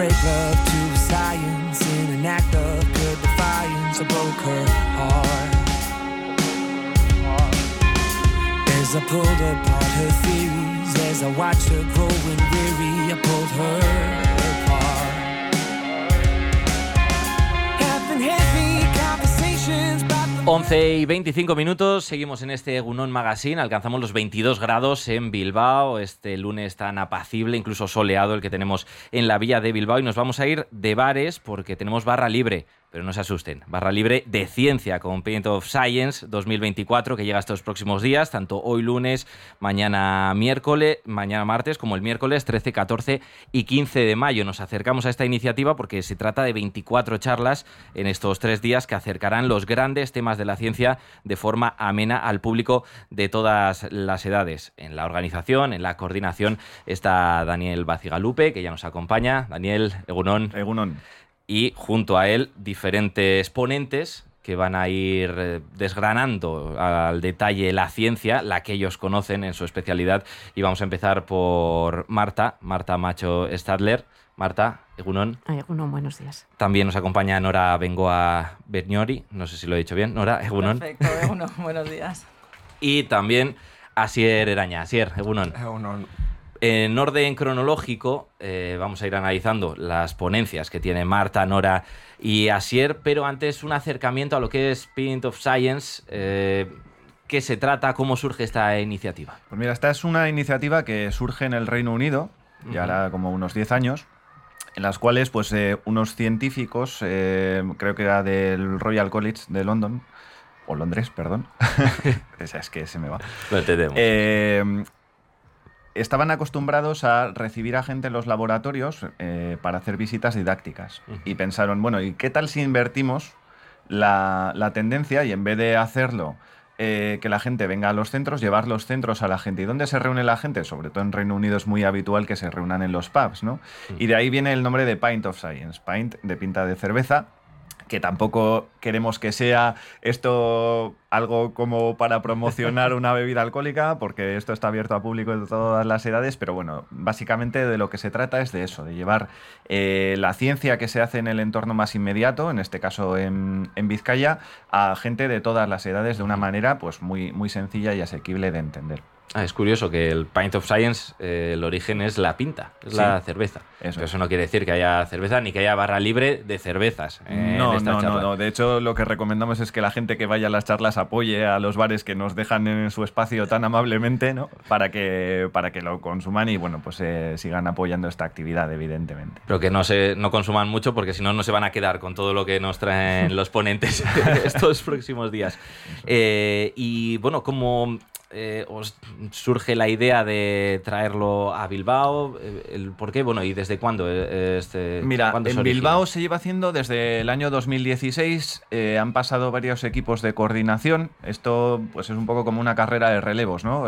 break love to science in an act of good defiance. I broke her heart as I pulled apart her theories, as I watched her growing weary. I pulled her apart. Having heavy conversations about 11:25, seguimos en este Egunon Magazine, alcanzamos los 22 grados en Bilbao, este lunes tan apacible, incluso soleado el que tenemos en la villa de Bilbao, y nos vamos a ir de bares porque tenemos barra libre, pero no se asusten, barra libre de ciencia con Paint of Science 2024 que llega estos próximos días, tanto hoy lunes, mañana martes, como el miércoles 13, 14 y 15 de mayo. Nos acercamos a esta iniciativa porque se trata de 24 charlas en estos 3 días que acercarán los grandes temas de la ciencia de forma amena al público de todas las edades. En la organización, en la coordinación, está Daniel Bacigalupe, que ya nos acompaña. Daniel, Egunon. Egunon. Y junto a él, diferentes ponentes que van a ir desgranando al detalle la ciencia, la que ellos conocen en su especialidad. Y vamos a empezar por Marta Macho Stadler. Marta, Egunon. Egunon, buenos días. También nos acompaña Nora Bengoa Berniori, no sé si lo he dicho bien. Nora, Egunon. Perfecto, Egunon, buenos días. Y también Asier Eraña. Asier, Egunon. Egunon. En orden cronológico vamos a ir analizando las ponencias que tiene Marta, Nora y Asier, pero antes un acercamiento a lo que es Paint of Science. ¿Qué se trata? ¿Cómo surge esta iniciativa? Pues mira, esta es una iniciativa que surge en el Reino Unido, ya hará como unos 10 años, en las cuales pues unos científicos, creo que era del Royal College de London, o Londres, perdón, es que se me va. Lo entendemos. Estaban acostumbrados a recibir a gente en los laboratorios para hacer visitas didácticas. Y pensaron, bueno, ¿y qué tal si invertimos la tendencia y en vez de hacerlo que la gente venga a los centros, llevar los centros a la gente? ¿Y dónde se reúne la gente? Sobre todo en Reino Unido es muy habitual que se reúnan en los pubs, ¿no? Y de ahí viene el nombre de Pint of Science. Pint, de pinta de cerveza, que tampoco queremos que sea esto algo como para promocionar una bebida alcohólica, porque esto está abierto a público de todas las edades, pero bueno, básicamente de lo que se trata es de eso, de llevar la ciencia que se hace en el entorno más inmediato, en este caso en Vizcaya, a gente de todas las edades de una manera pues muy sencilla y asequible de entender. Es curioso que el Pint of Science, el origen es la pinta, es la cerveza. Eso no quiere decir que haya cerveza ni que haya barra libre de cervezas. No. De hecho, lo que recomendamos es que la gente que vaya a las charlas apoye a los bares que nos dejan en su espacio tan amablemente, ¿no? Para que lo consuman y bueno, pues sigan apoyando esta actividad, evidentemente. Pero que no consuman mucho, porque si no, no se van a quedar con todo lo que nos traen los ponentes estos próximos días. Y bueno, ¿cómo os surge la idea de traerlo a Bilbao? ¿Por qué? Bueno, ¿y desde cuándo? Mira, ¿cuándo en Bilbao se lleva haciendo desde el año 2016. Han pasado varios equipos de coordinación. Esto pues es un poco como una carrera de relevos, ¿no?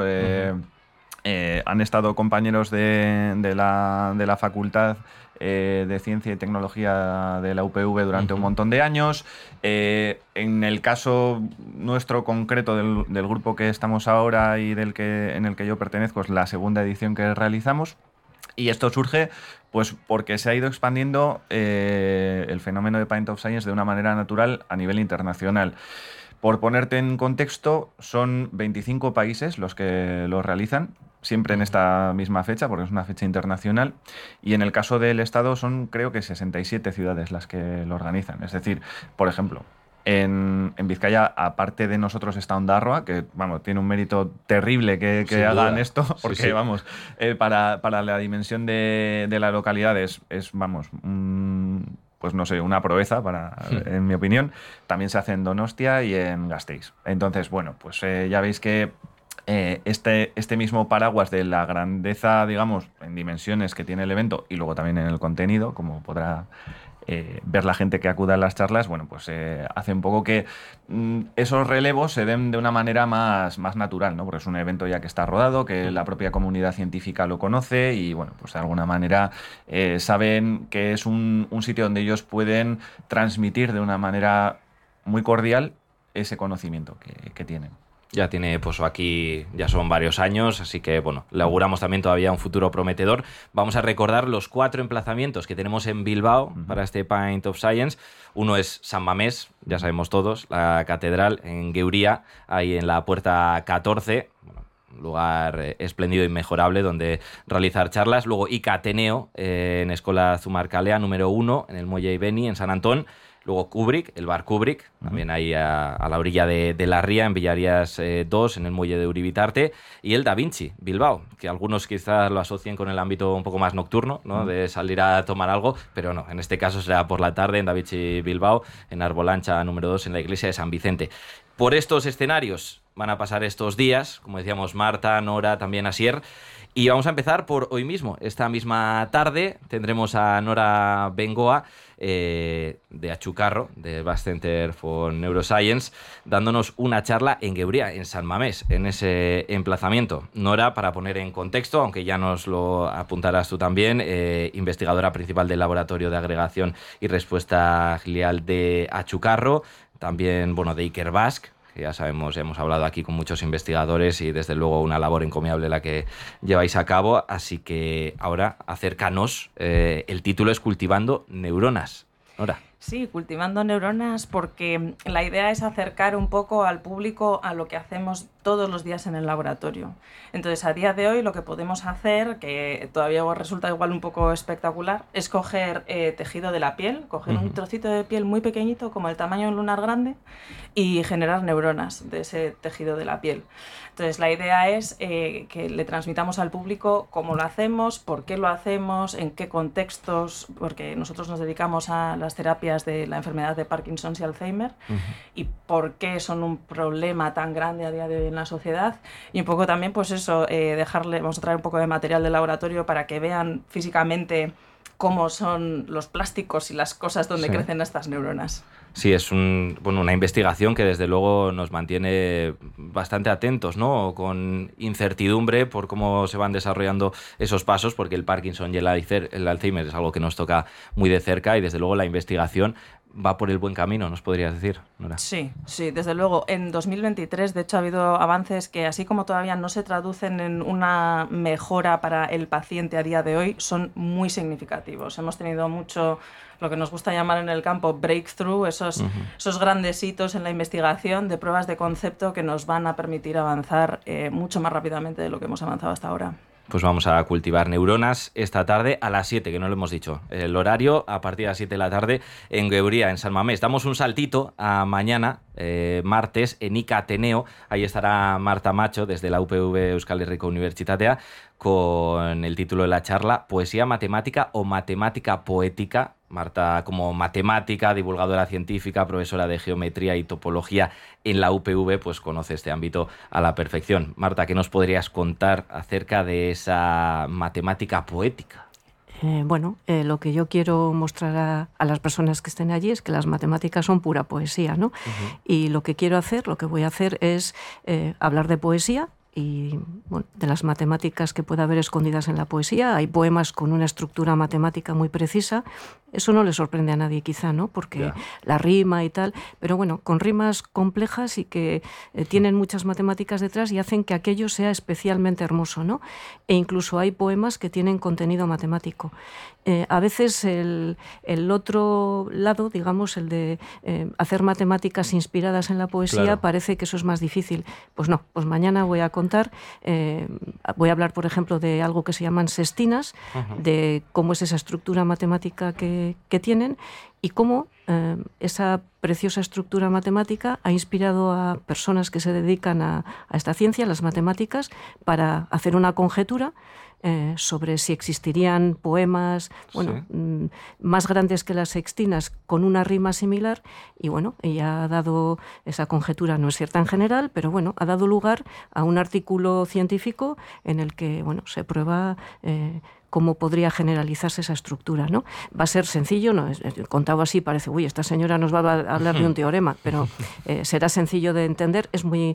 Han estado compañeros de la facultad de Ciencia y Tecnología de la UPV durante un montón de años. En el caso nuestro concreto del grupo que estamos ahora y en el que yo pertenezco, es la segunda edición que realizamos. Y esto surge pues porque se ha ido expandiendo el fenómeno de Pint of Science de una manera natural a nivel internacional. Por ponerte en contexto, son 25 países los que lo realizan, siempre en esta misma fecha, porque es una fecha internacional, y en el caso del Estado son, creo que 67 ciudades las que lo organizan. Es decir, por ejemplo, en Vizcaya, aparte de nosotros, está Ondarroa, que vamos, tiene un mérito terrible que hagan duda esto, porque sí. Vamos, para la dimensión de la localidad es vamos, pues no sé, una proeza, en mi opinión. También se hace en Donostia y en Gasteiz. Entonces, bueno, pues ya veis que este mismo paraguas de la grandeza, digamos, en dimensiones que tiene el evento y luego también en el contenido, como podrá ver la gente que acuda a las charlas, bueno, pues hace un poco que esos relevos se den de una manera más natural, ¿no? Porque es un evento ya que está rodado, que la propia comunidad científica lo conoce y, bueno, pues de alguna manera saben que es un sitio donde ellos pueden transmitir de una manera muy cordial ese conocimiento que tienen. Ya tiene pues aquí, ya son varios años, así que bueno, le auguramos también todavía un futuro prometedor. Vamos a recordar los 4 emplazamientos que tenemos en Bilbao para este Pint of Science. Uno es San Mamés, ya sabemos todos, la catedral en Geuría, ahí en la puerta 14, bueno, un lugar espléndido e inmejorable donde realizar charlas. Luego Ica Ateneo, en Escola Zumarkalea número 1, en el Muelle Ibeni, en San Antón. Luego Kubrick, el bar Kubrick, también ahí a la orilla de la ría, en Villarías 2, en el muelle de Uribitarte. Y el Da Vinci, Bilbao, que algunos quizás lo asocien con el ámbito un poco más nocturno, ¿no? De salir a tomar algo, pero no, en este caso será por la tarde en Da Vinci Bilbao, en Arbolancha número 2, en la iglesia de San Vicente. Por estos escenarios van a pasar estos días, como decíamos, Marta, Nora, también Asier. Y vamos a empezar por hoy mismo. Esta misma tarde tendremos a Nora Bengoa, de Achucarro, del Basque Center for Neuroscience, dándonos una charla en Geuría, en San Mamés, en ese emplazamiento. Nora, para poner en contexto, aunque ya nos lo apuntarás tú también, investigadora principal del Laboratorio de Agregación y Respuesta Glial de Achucarro, también, bueno, de Ikerbasque, que ya sabemos, hemos hablado aquí con muchos investigadores y desde luego una labor encomiable la que lleváis a cabo. Así que ahora acércanos, el título es Cultivando Neuronas. Nora. Sí, cultivando neuronas, porque la idea es acercar un poco al público a lo que hacemos todos los días en el laboratorio. Entonces, a día de hoy lo que podemos hacer, que todavía resulta igual un poco espectacular, es coger tejido de la piel, coger un trocito de piel muy pequeñito, como el tamaño de un lunar grande, y generar neuronas de ese tejido de la piel. Entonces, la idea es que le transmitamos al público cómo lo hacemos, por qué lo hacemos, en qué contextos, porque nosotros nos dedicamos a las terapias de la enfermedad de Parkinson y Alzheimer, y por qué son un problema tan grande a día de hoy en la sociedad. Y un poco también, pues eso, vamos a traer un poco de material del laboratorio para que vean físicamente cómo son los plásticos y las cosas donde crecen estas neuronas. Sí, es una investigación que desde luego nos mantiene bastante atentos, ¿no? Con incertidumbre por cómo se van desarrollando esos pasos, porque el Parkinson y el Alzheimer es algo que nos toca muy de cerca y desde luego la investigación va por el buen camino, ¿nos podrías decir, Nora? Sí, desde luego. En 2023, de hecho, ha habido avances que, así como todavía no se traducen en una mejora para el paciente a día de hoy, son muy significativos. Hemos tenido mucho, lo que nos gusta llamar en el campo breakthrough, esos grandes hitos en la investigación de pruebas de concepto que nos van a permitir avanzar mucho más rápidamente de lo que hemos avanzado hasta ahora. Pues vamos a cultivar neuronas esta tarde a las 7, que no lo hemos dicho. El horario a partir de las 7 de la tarde en Geuría, en San Mamés. Damos un saltito a mañana, martes, en Ica Ateneo. Ahí estará Marta Macho, desde la UPV Euskal Herriko Unibertsitatea, con el título de la charla Poesía matemática o matemática poética. Marta, como matemática, divulgadora científica, profesora de geometría y topología en la UPV, pues conoce este ámbito a la perfección. Marta, ¿qué nos podrías contar acerca de esa matemática poética? Lo que yo quiero mostrar a las personas que estén allí es que las matemáticas son pura poesía, ¿no? Y lo que voy a hacer es hablar de poesía y de las matemáticas que pueda haber escondidas en la poesía. Hay poemas con una estructura matemática muy precisa. Eso no le sorprende a nadie quizá, ¿no? Porque la rima y tal, pero bueno, con rimas complejas y que tienen muchas matemáticas detrás y hacen que aquello sea especialmente hermoso, ¿no? E incluso hay poemas que tienen contenido matemático. A veces el otro lado, digamos, el de hacer matemáticas inspiradas en la poesía, parece que eso es más difícil. Pues no, pues mañana voy a contar, voy a hablar, por ejemplo, de algo que se llaman sestinas, de cómo es esa estructura matemática que tienen y cómo esa preciosa estructura matemática ha inspirado a personas que se dedican a esta ciencia, las matemáticas, para hacer una conjetura sobre si existirían poemas más grandes que las sextinas con una rima similar y ella ha dado, esa conjetura no es cierta en general, pero ha dado lugar a un artículo científico en el que se prueba cómo podría generalizarse esa estructura, ¿no? Va a ser sencillo, no contado así parece, uy, esta señora nos va a hablar de un teorema, pero será sencillo de entender,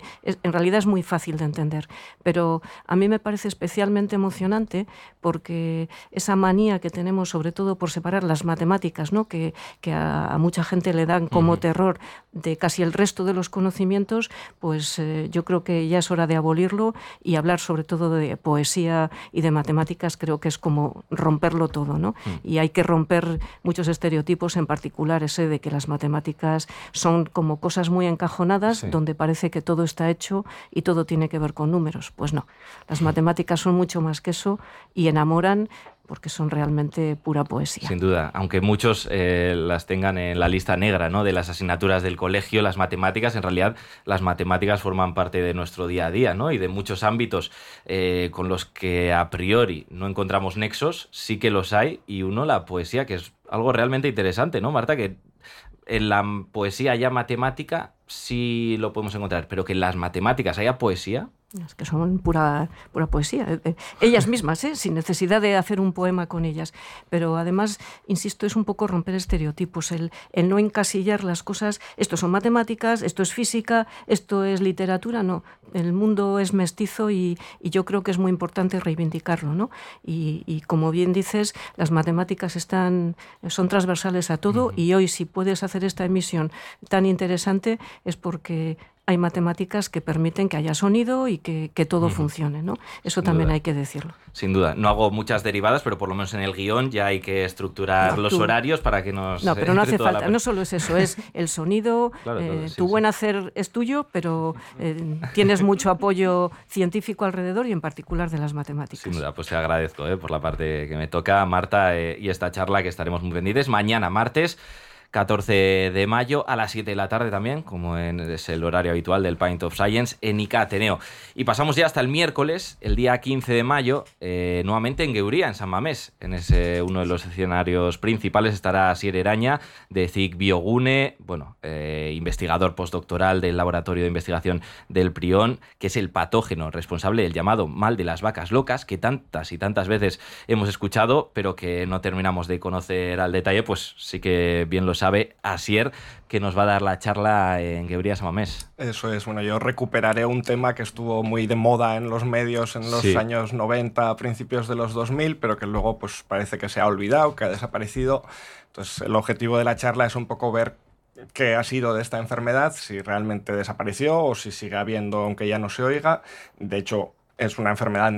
en realidad es muy fácil de entender, pero a mí me parece especialmente emocionante porque esa manía que tenemos sobre todo por separar las matemáticas, ¿no? que a mucha gente le dan como terror de casi el resto de los conocimientos, pues yo creo que ya es hora de abolirlo y hablar sobre todo de poesía y de matemáticas. Creo que es como romperlo todo, ¿no? Y hay que romper muchos estereotipos, en particular ese de que las matemáticas son como cosas muy encajonadas, donde parece que todo está hecho y todo tiene que ver con números. Pues no, las matemáticas son mucho más que eso y enamoran, porque son realmente pura poesía. Sin duda, aunque muchos las tengan en la lista negra, ¿no?, de las asignaturas del colegio, las matemáticas, en realidad las matemáticas forman parte de nuestro día a día, ¿no?, y de muchos ámbitos con los que a priori no encontramos nexos, sí que los hay, y uno, la poesía, que es algo realmente interesante, ¿no, Marta? Que en la poesía haya matemática, sí lo podemos encontrar, pero que en las matemáticas haya poesía... Es que son pura poesía, ellas mismas, sin necesidad de hacer un poema con ellas. Pero además, insisto, es un poco romper estereotipos, el no encasillar las cosas. Esto son matemáticas, esto es física, esto es literatura. No, el mundo es mestizo y yo creo que es muy importante reivindicarlo, ¿no? Y como bien dices, las matemáticas son transversales a todo, y hoy, si puedes hacer esta emisión tan interesante, es porque hay matemáticas que permiten que haya sonido y que todo funcione, ¿no? Eso también hay que decirlo. Sin duda. No hago muchas derivadas, pero por lo menos en el guión ya hay que estructurar los horarios para que nos... No, pero no hace falta. No solo es eso, es el sonido. Claro, tu buen hacer es tuyo, pero tienes mucho apoyo científico alrededor y en particular de las matemáticas. Sin duda, pues te agradezco por la parte que me toca, Marta, y esta charla que estaremos muy pendientes. Mañana, martes 14 de mayo, a las 7 de la tarde también, como es el horario habitual del Pint of Science, en ICA Ateneo. Y pasamos ya hasta el miércoles, el día 15 de mayo, nuevamente en Gueuría, en San Mamés. En uno de los escenarios principales estará Asier Eraña, de CIC Biogune, investigador postdoctoral del Laboratorio de Investigación del Prión, que es el patógeno responsable del llamado mal de las vacas locas, que tantas y tantas veces hemos escuchado, pero que no terminamos de conocer al detalle. Pues sí que bien lo sabe Asier, que nos va a dar la charla en Gueuría, San Mamés. Eso es, yo recuperaré un tema que estuvo muy de moda en los medios en los años 90, principios de los 2000, pero que luego pues parece que se ha olvidado, que ha desaparecido. Entonces el objetivo de la charla es un poco ver qué ha sido de esta enfermedad, si realmente desapareció o si sigue habiendo aunque ya no se oiga. De hecho, es una enfermedad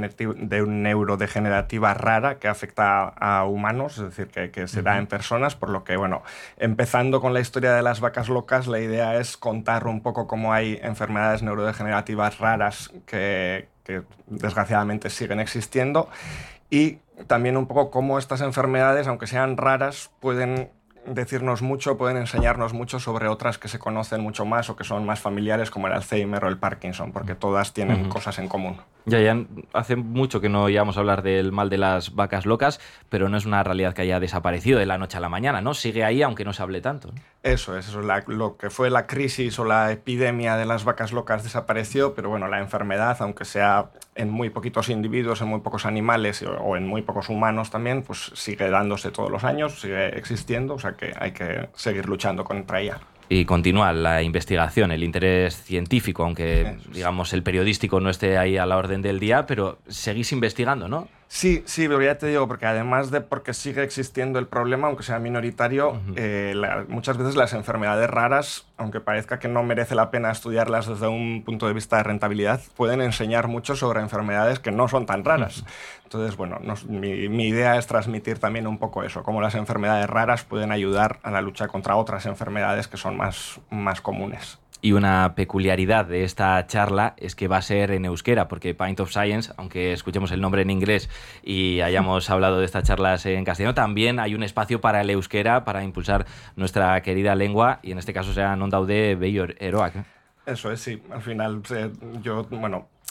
neurodegenerativa rara que afecta a humanos, es decir, que se da en personas, por lo que, empezando con la historia de las vacas locas, la idea es contar un poco cómo hay enfermedades neurodegenerativas raras que desgraciadamente siguen existiendo, y también un poco cómo estas enfermedades, aunque sean raras, pueden decirnos mucho, pueden enseñarnos mucho sobre otras que se conocen mucho más o que son más familiares, como el Alzheimer o el Parkinson, porque todas tienen cosas en común. Ya hace mucho que no oíamos hablar del mal de las vacas locas, pero no es una realidad que haya desaparecido de la noche a la mañana, ¿no? Sigue ahí, aunque no se hable tanto, ¿no? Eso es lo que fue la crisis o la epidemia de las vacas locas desapareció, pero la enfermedad, aunque sea en muy poquitos individuos, en muy pocos animales o en muy pocos humanos también, pues sigue dándose todos los años, sigue existiendo, o sea que hay que seguir luchando contra ella. Y continúa la investigación, el interés científico, aunque digamos el periodístico no esté ahí a la orden del día, pero seguís investigando, ¿no? Sí, pero ya te digo, porque además de porque sigue existiendo el problema, aunque sea minoritario, muchas veces las enfermedades raras, aunque parezca que no merece la pena estudiarlas desde un punto de vista de rentabilidad, pueden enseñar mucho sobre enfermedades que no son tan raras. Entonces, mi idea es transmitir también un poco eso, cómo las enfermedades raras pueden ayudar a la lucha contra otras enfermedades que son más comunes. Y una peculiaridad de esta charla es que va a ser en euskera, porque Pint of Science, aunque escuchemos el nombre en inglés y hayamos hablado de estas charlas en castellano, también hay un espacio para el euskera, para impulsar nuestra querida lengua, y en este caso sea non daude bello eroak. Eso es, sí. Al final,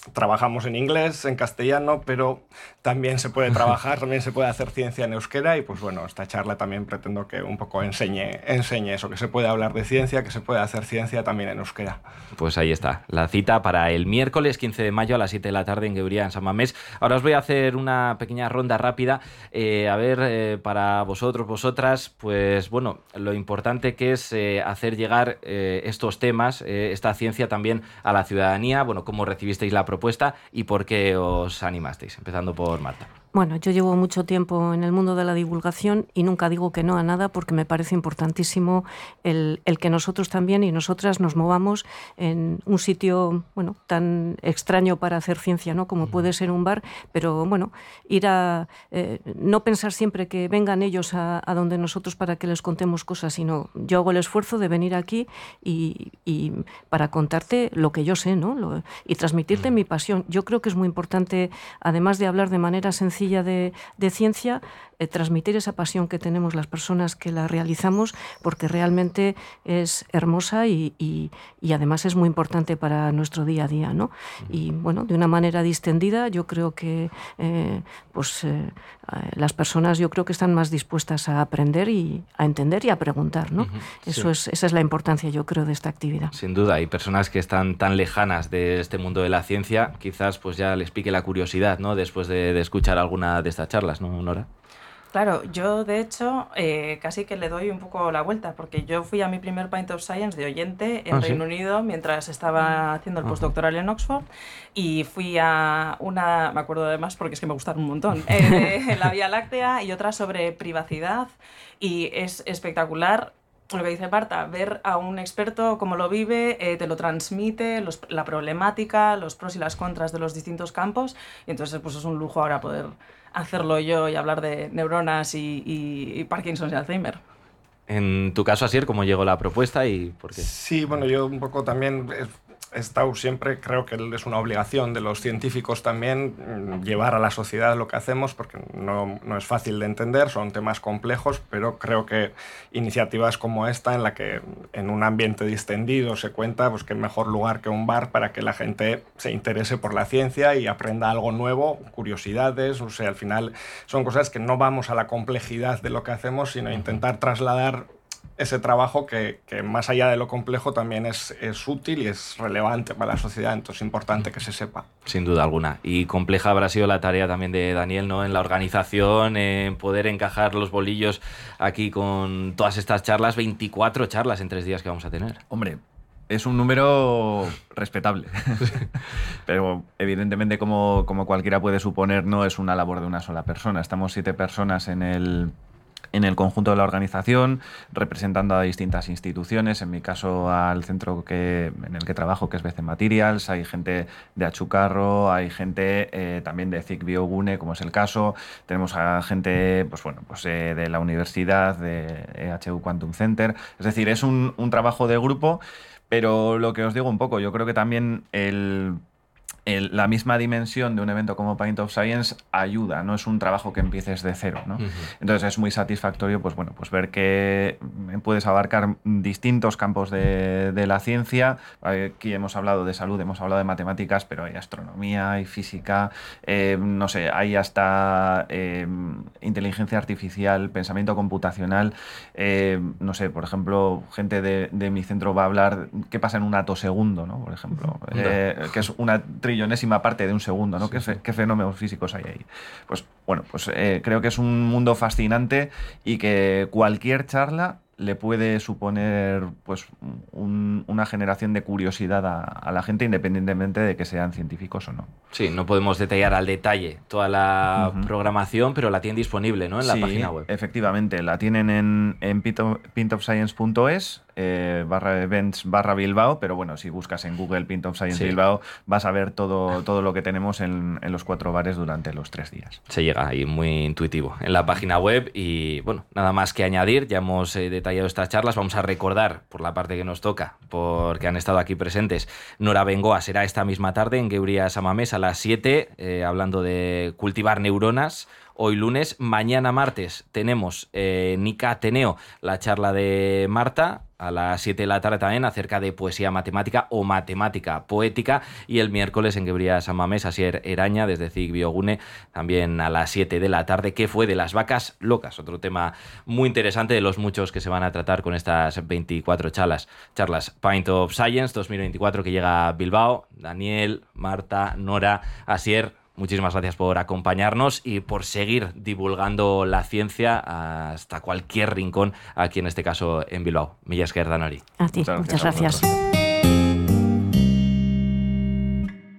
trabajamos en inglés, en castellano, pero también se puede trabajar, también se puede hacer ciencia en euskera y pues bueno, esta charla también pretendo que un poco enseñe eso, que se puede hablar de ciencia, que se puede hacer ciencia también en euskera. Pues ahí está, la cita para el miércoles 15 de mayo a las 7 de la tarde en Gueuría, en San Mamés. Ahora os voy a hacer una pequeña ronda rápida, para vosotros, vosotras, pues bueno, lo importante que es hacer llegar estos temas, esta ciencia también a la ciudadanía. Bueno, cómo recibisteis la propuesta y por qué os animasteis, empezando por Marta. Bueno, yo llevo mucho tiempo en el mundo de la divulgación y nunca digo que no a nada porque me parece importantísimo el que nosotros también y nosotras nos movamos en un sitio, bueno, tan extraño para hacer ciencia, ¿no? Como puede ser un bar, pero bueno, ir a no pensar siempre que vengan ellos a donde nosotros para que les contemos cosas, sino yo hago el esfuerzo de venir aquí y para contarte lo que yo sé, ¿no? Y transmitirte mi pasión. Yo creo que es muy importante, además de hablar de manera sencilla de ciencia, transmitir esa pasión que tenemos las personas que la realizamos, porque realmente es hermosa y además es muy importante para nuestro día a día, ¿no? Y bueno, de una manera distendida, yo creo que las personas yo creo que están más dispuestas a aprender y a entender y a preguntar, ¿no? Sí. Esa es la importancia, yo creo, de esta actividad. Sin duda, hay personas que están tan lejanas de este mundo de la ciencia, quizás pues ya les pique la curiosidad, ¿no? Después de escuchar alguna de estas charlas, ¿no, Nora? Claro, yo de hecho casi que le doy un poco la vuelta, porque yo fui a mi primer Pint of Science de oyente en Reino Unido mientras estaba haciendo el postdoctoral en Oxford, y fui a una, me acuerdo además porque es que me gustaron un montón, de la Vía Láctea y otra sobre privacidad, y es espectacular. Lo que dice Marta, ver a un experto cómo lo vive, te lo transmite, la problemática, los pros y las contras de los distintos campos, y entonces pues es un lujo ahora poder hacerlo yo y hablar de neuronas y Parkinson y Alzheimer. En tu caso, Asier, ¿cómo llegó la propuesta y por qué? Sí, bueno, yo un poco también he estado siempre, creo que es una obligación de los científicos también llevar a la sociedad lo que hacemos, porque no es fácil de entender, son temas complejos, pero creo que iniciativas como esta, en la que en un ambiente distendido se cuenta, pues qué mejor lugar que un bar para que la gente se interese por la ciencia y aprenda algo nuevo, curiosidades, o sea, al final son cosas que no vamos a la complejidad de lo que hacemos, sino intentar trasladar ese trabajo que más allá de lo complejo también es útil y es relevante para la sociedad, entonces es importante que se sepa. Sin duda alguna. Y compleja habrá sido la tarea también de Daniel, ¿no? En la organización, en poder encajar los bolillos aquí con todas estas charlas, 24 charlas en 3 días que vamos a tener. Hombre, es un número respetable, pero evidentemente como cualquiera puede suponer, no es una labor de una sola persona. Estamos 7 personas en el conjunto de la organización, representando a distintas instituciones, en mi caso al centro en el que trabajo, que es BC Materials, hay gente de Achucarro, hay gente también de CIC Biogune, como es el caso, tenemos a gente de la universidad, de EHU Quantum Center, es decir, es un trabajo de grupo, pero lo que os digo un poco, yo creo que también la misma dimensión de un evento como Pint of Science ayuda, no es un trabajo que empieces de cero, ¿no? Entonces es muy satisfactorio pues ver que puedes abarcar distintos campos de la ciencia. Aquí hemos hablado de salud, hemos hablado de matemáticas, pero hay astronomía, hay física, no sé, hay hasta inteligencia artificial, pensamiento computacional, no sé, por ejemplo, gente de mi centro va a hablar qué pasa en un atosegundo, ¿no? Por ejemplo, que es una trillonésima parte de un segundo, ¿no? Sí. ¿Qué fenómenos físicos hay ahí? Pues bueno, creo que es un mundo fascinante y que cualquier charla le puede suponer pues una generación de curiosidad a la gente, independientemente de que sean científicos o no. Sí, no podemos detallar al detalle toda la programación, pero la tienen disponible, ¿no? En la página web. Efectivamente, la tienen en pintofscience.es /events/Bilbao, pero bueno, si buscas en Google Pint of Science Bilbao vas a ver todo lo que tenemos en los 4 bares durante los 3 días. Se llega ahí muy intuitivo en la página web y bueno, nada más que añadir, ya hemos detallado estas charlas, vamos a recordar por la parte que nos toca, porque han estado aquí presentes. Nora Bengoa será esta misma tarde en Gueuría San Mamés a las 7, hablando de cultivar neuronas. Hoy lunes, mañana martes tenemos Nika Ateneo, la charla de Marta, a las 7 de la tarde también, acerca de poesía matemática o matemática poética. Y el miércoles en Gebria San Mamés, Asier Eraña, desde CIC Biogune, también a las 7 de la tarde. ¿Qué fue de las vacas locas? Otro tema muy interesante de los muchos que se van a tratar con estas 24 charlas. Pint of Science 2024 que llega a Bilbao. Daniel, Marta, Nora, Asier, muchísimas gracias por acompañarnos y por seguir divulgando la ciencia hasta cualquier rincón, aquí en este caso en Bilbao. Mila esker, Danori. A ti, muchas gracias.